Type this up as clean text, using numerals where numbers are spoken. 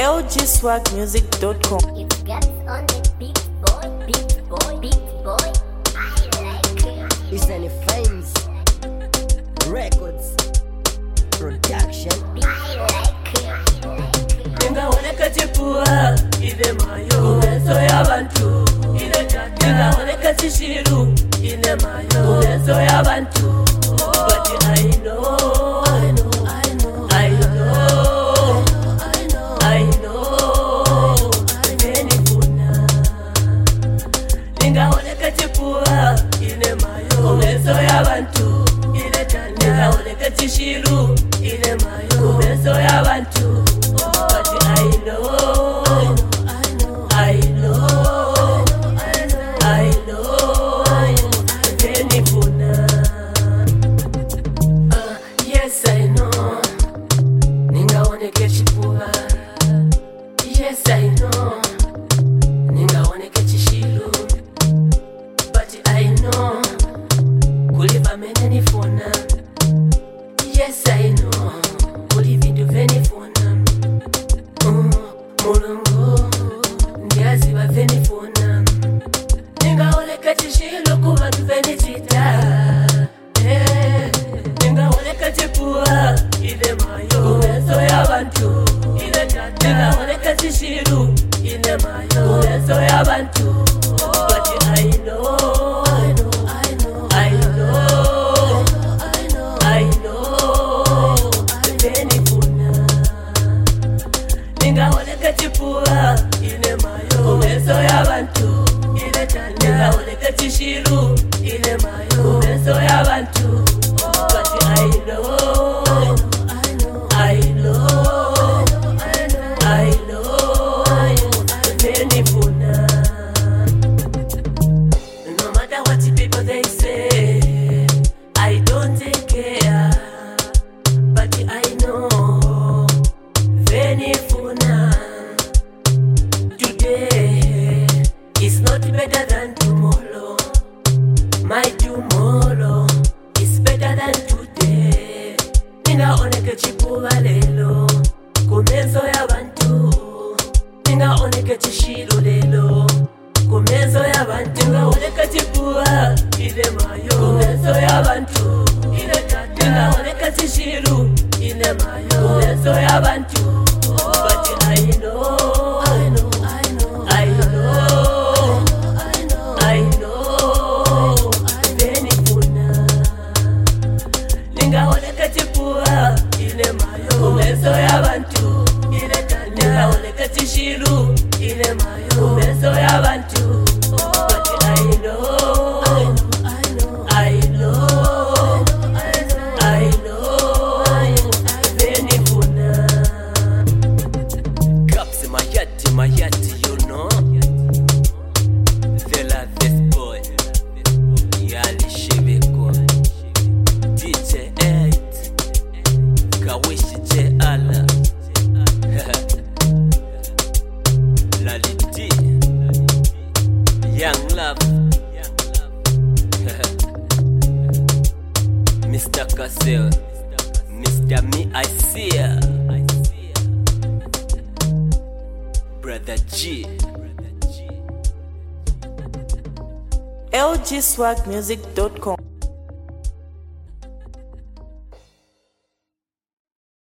lgswagmusic.com. It's guts on the beat boy, beat boy, beat boy. I like it. It's any Fines Records Production. I like it. Ningaoneka chipua ile mayo uwezo ya bantu ile tata. Ningaoneka chishiru ile mayo uwezo ya bantu. But I know, I know, I know, I know, I know, I know, Venifuna. Ningaoneka chipua ile mayo uwezo ya bantu ile tata. Ningaoneka chishiru ile mayo uwezo ya bantu. But I know, I know, I know, I know, Venifuna. Yes I know, ningaoneke chipua. Yes I know, ningaoneke chishilu. But I know, kuliva mene nifuna. Yes I know, kuliva vindu venifuna. Mulungu ndiyaziba venifuna. Ningaoneka chishilu kuba venitita. Ningaoneka chipua ile mayo uwezo ya bantu ile tata. Ningaoneka chishiru ile mayo uwezo ya bantu. But I know, I know, I know, I know, I know, I know, Venifuna. Ningaoneka chipua ile mayo uwezo ya bantu ile tata. Ningaoneka chishiru ile mayo uwezo ya bantu. But I know, I know, I know, I know, Venifuna. No matter what the people they say, I don't take care. But I know, Venifuna. Today is not better than tomorrow. My tomorrow is better than today. Ningaoneka chipua lelo kumezo ya bantu. Ningaoneka chishiru lelo kumezo ya bantu. Ningaoneka chipua ile mayo kumezo ya bantu ile tata. Ningaoneka chishiru ile mayo kumezo ya bantu. But I know, I know, I know, I know, I know, Venifuna. Ningaoneka chipua ile mayo uwezo ya bantu ile tata. Ningaoneka chishiru ile mayo uwezo ya bantu. But I know, I know, I know, I know, Venifuna. Caps Mayati, you know. They love this boy. Yali Shibiko. DJ 8. Kawishi J. Ala. Laliti. Young Love. Mr. Cassell. Mr. Me, I see ya. Brother G. lgswagmusic.com.